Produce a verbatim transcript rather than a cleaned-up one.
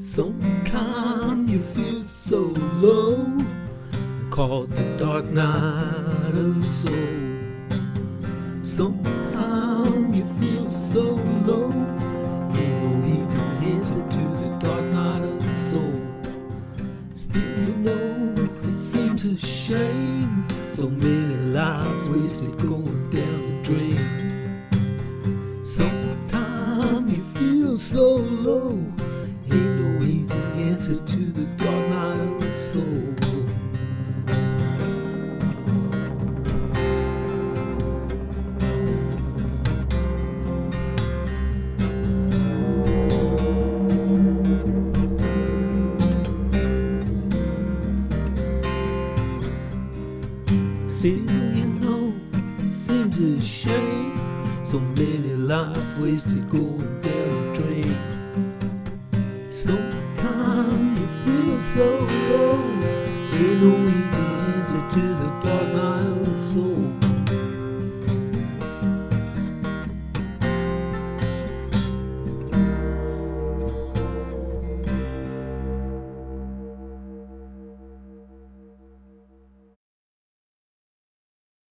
Sometimes you feel so low, called the dark night of the soul. Sometimes you feel so low, ain't no easy answer to the dark night of the soul. Still you know it seems a shame, so many lives wasted going down the drain. Sometimes you feel so low, ain't no easy answer to the dark night of the soul. Still you know it seems a shame, so many lives wasted going down the drain. Sometimes you feel so low, ain't no